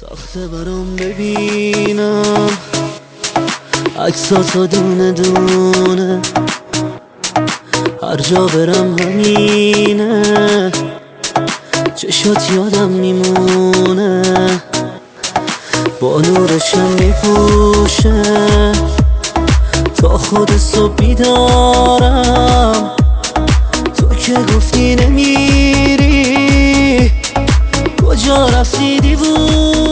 سخته برام ببینم عکساتو دونه دونه، هر جا برم همینه، چشات یادم میمونه، با نورشم میپوشه تا خود صبح بیدارم. تو که گفتی نمیری، کجا رفتی دیوونه؟